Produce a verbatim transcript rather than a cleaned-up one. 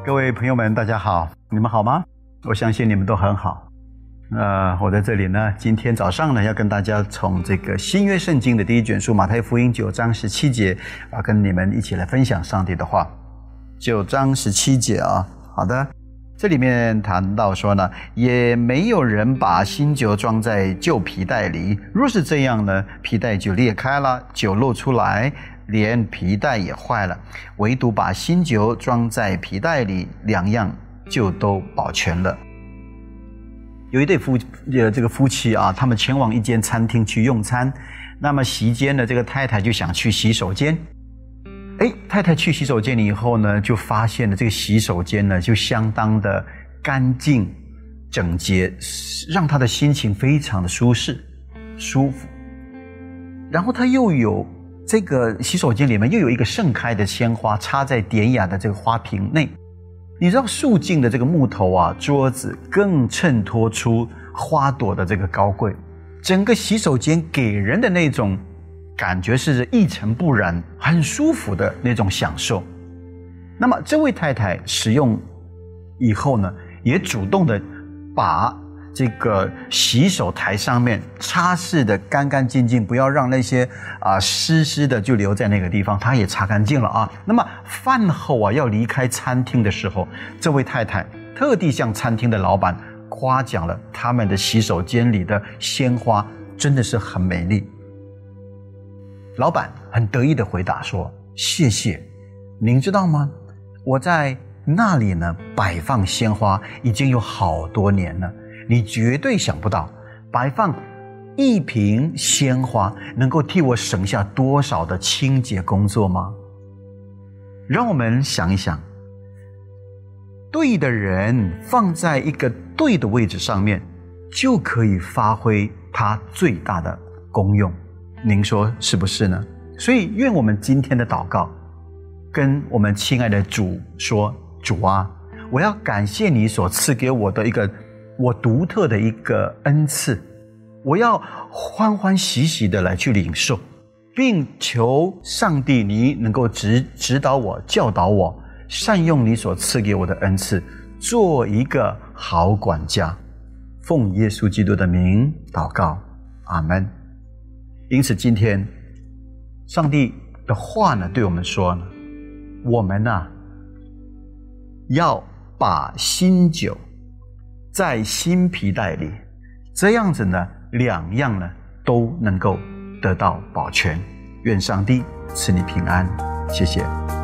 各位朋友们，大家好，你们好吗？我相信你们都很好。呃，我在这里呢，今天早上呢，要跟大家从这个新约圣经的第一卷书马太福音九章十七节啊，跟你们一起来分享上帝的话。九章十七节啊，好的，这里面谈到说呢，也没有人把新酒装在旧皮袋里，若是这样呢，皮袋就裂开了，酒漏出来，连皮带也坏了，唯独把新酒装在皮带里，两样就都保全了。有一对夫呃这个夫妻啊，他们前往一间餐厅去用餐，那么席间呢，这个太太就想去洗手间。哎，太太去洗手间以后呢，就发现了这个洗手间呢就相当的干净整洁，让她的心情非常的舒适舒服。然后她又有这个洗手间里面又有一个盛开的鲜花插在典雅的这个花瓶内，你知道素净的这个木头啊桌子更衬托出花朵的这个高贵，整个洗手间给人的那种感觉是一尘不染，很舒服的那种享受。那么这位太太使用以后呢，也主动的把这个洗手台上面擦拭的干干净净，不要让那些啊湿湿的就留在那个地方，她也擦干净了啊。那么饭后啊要离开餐厅的时候，这位太太特地向餐厅的老板夸奖了他们的洗手间里的鲜花，真的是很美丽。老板很得意的回答说：谢谢，您知道吗？我在那里呢摆放鲜花已经有好多年了，你绝对想不到摆放一瓶鲜花能够替我省下多少的清洁工作吗？让我们想一想，对的人放在一个对的位置上面，就可以发挥它最大的功用，您说是不是呢？所以愿我们今天的祷告跟我们亲爱的主说：主啊，我要感谢你所赐给我的一个我独特的一个恩赐，我要欢欢喜喜的来去领受，并求上帝你能够指指导我，教导我，善用你所赐给我的恩赐，做一个好管家。奉耶稣基督的名祷告，阿们。因此今天上帝的话呢对我们说呢，我们啊要把新酒在新皮袋里，这样子呢两样呢都能够得到保全。愿上帝赐你平安，谢谢。